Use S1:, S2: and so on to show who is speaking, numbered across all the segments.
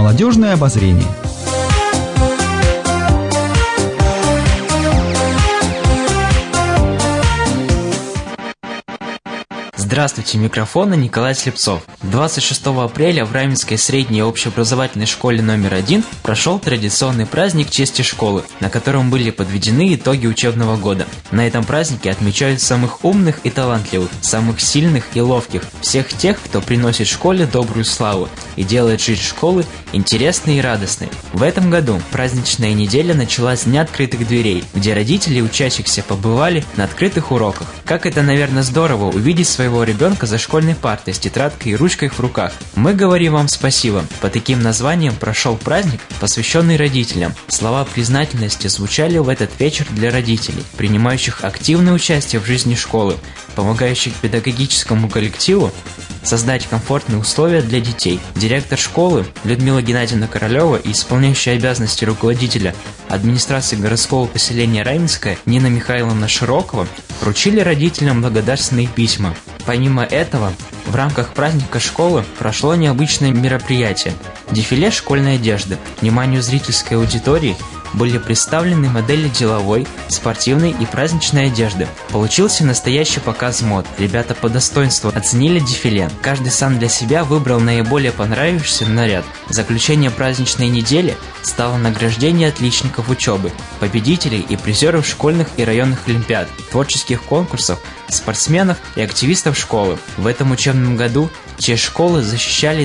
S1: Молодежное обозрение.
S2: Здравствуйте, у микрофона Николай Слепцов. 26 апреля в Раменской средней общеобразовательной школе номер 1 прошел традиционный праздник чести школы, на котором были подведены итоги учебного года. На этом празднике отмечают самых умных и талантливых, самых сильных и ловких, всех тех, кто приносит школе добрую славу и делает жизнь школы интересной и радостной. В этом году праздничная неделя началась с Дня открытых дверей, где родители и учащихся побывали на открытых уроках. Как это, наверное, здорово увидеть своего ребенка за школьной партой с тетрадкой и ручкой в руках. Мы говорим вам спасибо. По таким названиям прошел праздник, посвященный родителям. Слова признательности звучали в этот вечер для родителей, принимающих активное участие в жизни школы, помогающих педагогическому коллективу создать комфортные условия для детей. Директор школы Людмила Геннадьевна Королева и исполняющая обязанности руководителя администрации городского поселения Раменское Нина Михайловна Широкова вручили родителям благодарственные письма. Помимо этого, в рамках праздника школы прошло необычное мероприятие – дефиле школьной одежды. Вниманию зрительской аудитории были представлены модели деловой, спортивной и праздничной одежды. Получился настоящий показ мод. Ребята по достоинству оценили дефиле. Каждый сам для себя выбрал наиболее понравившийся наряд. Заключением праздничной недели стало награждение отличников учебы, победителей и призеров школьных и районных олимпиад, творческих конкурсов, спортсменов и активистов школы. В этом учебном году честь школы защищали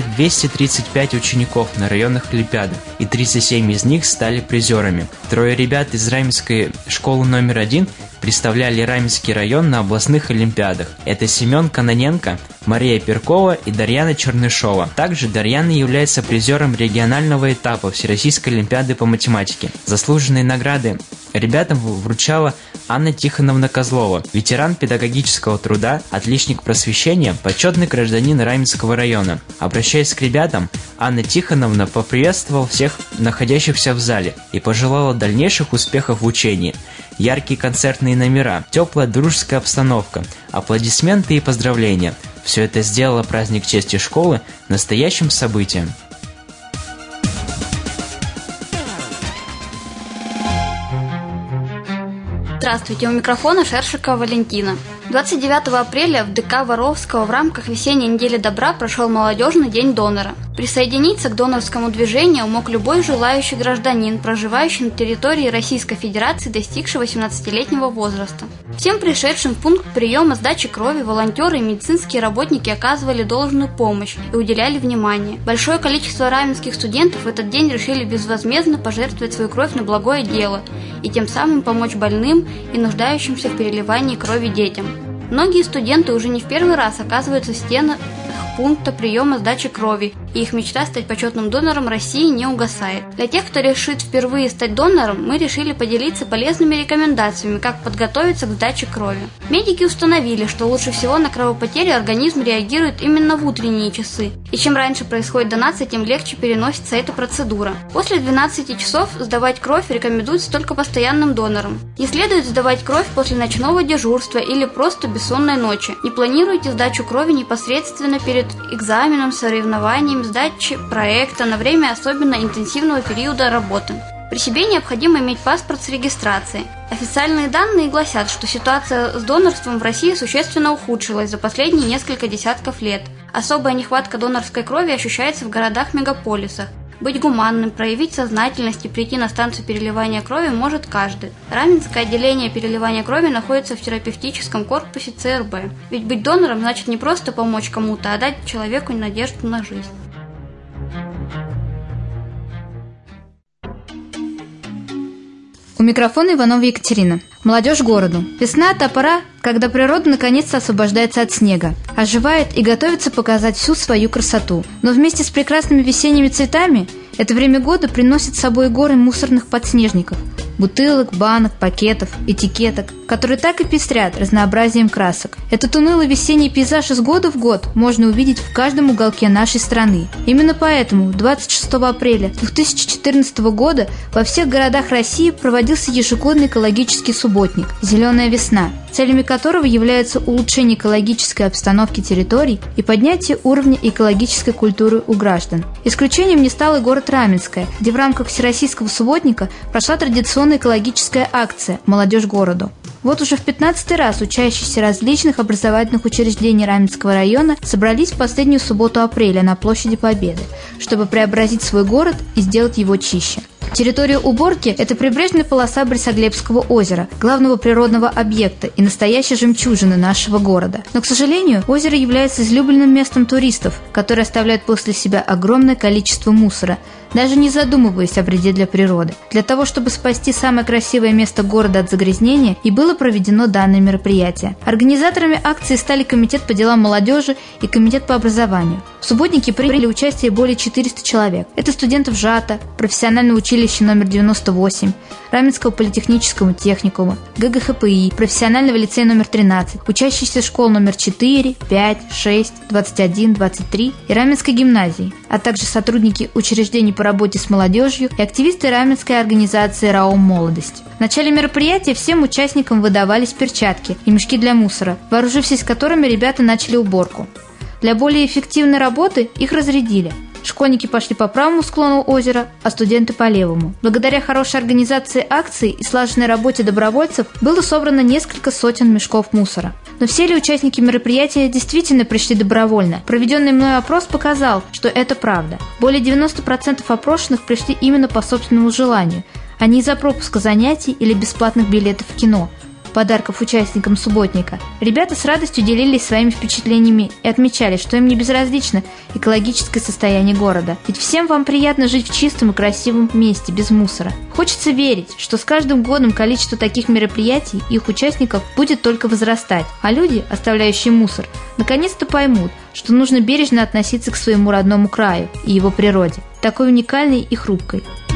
S2: 235 учеников на районных олимпиадах, и 37 из них стали призерами. Трое ребят из Раменской школы номер 1 представляли Раменский район на областных олимпиадах. Это Семен Кононенко, Мария Перкова и Дарьяна Чернышова. Также Дарьяна является призером регионального этапа Всероссийской олимпиады по математике. Заслуженные награды ребятам вручала Анна Тихоновна Козлова, ветеран педагогического труда, отличник просвещения, почетный гражданин Раменского района. Обращаясь к ребятам, Анна Тихоновна поприветствовала всех находящихся в зале и пожелала дальнейших успехов в учении. Яркие концертные номера, теплая дружеская обстановка, аплодисменты и поздравления – все это сделало праздник чести школы настоящим событием.
S3: Здравствуйте, у микрофона Шершикова Валентина. 29 апреля в ДК Воровского в рамках весенней недели добра прошел молодежный день донора. Присоединиться к донорскому движению мог любой желающий гражданин, проживающий на территории Российской Федерации, достигший 18-летнего возраста. Всем пришедшим в пункт приема сдачи крови волонтеры и медицинские работники оказывали должную помощь и уделяли внимание. Большое количество раменских студентов в этот день решили безвозмездно пожертвовать свою кровь на благое дело и тем самым помочь больным и нуждающимся в переливании крови детям. Многие студенты уже не в первый раз оказываются в стенах пункта приема сдачи крови, и их мечта стать почетным донором России не угасает. Для тех, кто решит впервые стать донором, мы решили поделиться полезными рекомендациями, как подготовиться к сдаче крови. Медики установили, что лучше всего на кровопотерю организм реагирует именно в утренние часы, и чем раньше происходит донация, тем легче переносится эта процедура. После 12 часов сдавать кровь рекомендуется только постоянным донорам. Не следует сдавать кровь после ночного дежурства или просто бессонной ночи. Не планируйте сдачу крови непосредственно перед экзаменом, соревнованием, сдачей проекта на время особенно интенсивного периода работы. При себе необходимо иметь паспорт с регистрацией. Официальные данные гласят, что ситуация с донорством в России существенно ухудшилась за последние несколько десятков лет. Особая нехватка донорской крови ощущается в городах-мегаполисах. Быть гуманным, проявить сознательность и прийти на станцию переливания крови может каждый. Раменское отделение переливания крови находится в терапевтическом корпусе ЦРБ. Ведь быть донором значит не просто помочь кому-то, а дать человеку надежду на жизнь.
S4: У микрофона Иванова Екатерина. Молодежь городу. Весна – та пора, когда природа наконец-то освобождается от снега, оживает и готовится показать всю свою красоту. Но вместе с прекрасными весенними цветами это время года приносит с собой горы мусорных подснежников, бутылок, банок, пакетов, этикеток. которые так и пестрят разнообразием красок. Этот унылый весенний пейзаж из года в год можно увидеть в каждом уголке нашей страны. Именно поэтому 26 апреля 2014 года во всех городах России проводился ежегодный экологический субботник «Зеленая весна», целями которого являются улучшение экологической обстановки территорий и поднятие уровня экологической культуры у граждан. Исключением не стал и город Раменское, где в рамках Всероссийского субботника прошла традиционная экологическая акция «Молодежь городу». Вот уже в 15-й раз учащиеся различных образовательных учреждений Раменского района собрались в последнюю субботу апреля на площади Победы, чтобы преобразить свой город и сделать его чище. Территория уборки – это прибрежная полоса Борисоглебского озера, главного природного объекта и настоящей жемчужины нашего города. Но, к сожалению, озеро является излюбленным местом туристов, которые оставляют после себя огромное количество мусора, даже не задумываясь о вреде для природы. Для того, чтобы спасти самое красивое место города от загрязнения, и было проведено данное мероприятие. Организаторами акции стали Комитет по делам молодежи и Комитет по образованию. В субботнике приняли участие более 400 человек. Это студенты ВЖАТа, профессионального училища номер 98, Раменского политехнического техникума, ГГХПИ, профессионального лицея номер 13, учащиеся школ номер 4, 5, 6, 21, 23 и Раменской гимназии, а также сотрудники учреждений по работе с молодежью и активисты Раменской организации РАО «Молодость». В начале мероприятия всем участникам выдавались перчатки и мешки для мусора, вооружившись которыми ребята начали уборку. Для более эффективной работы их разрядили. Школьники пошли по правому склону озера, а студенты по левому. Благодаря хорошей организации акции и слаженной работе добровольцев было собрано несколько сотен мешков мусора. Но все ли участники мероприятия действительно пришли добровольно? Проведенный мной опрос показал, что это правда. Более 90% опрошенных пришли именно по собственному желанию, а не из-за пропуска занятий или бесплатных билетов в кино, подарков участникам субботника. Ребята с радостью делились своими впечатлениями и отмечали, что им не безразлично экологическое состояние города. Ведь всем вам приятно жить в чистом и красивом месте, без мусора. Хочется верить, что с каждым годом количество таких мероприятий и их участников будет только возрастать, а люди, оставляющие мусор, наконец-то поймут, что нужно бережно относиться к своему родному краю и его природе, такой уникальной и хрупкой.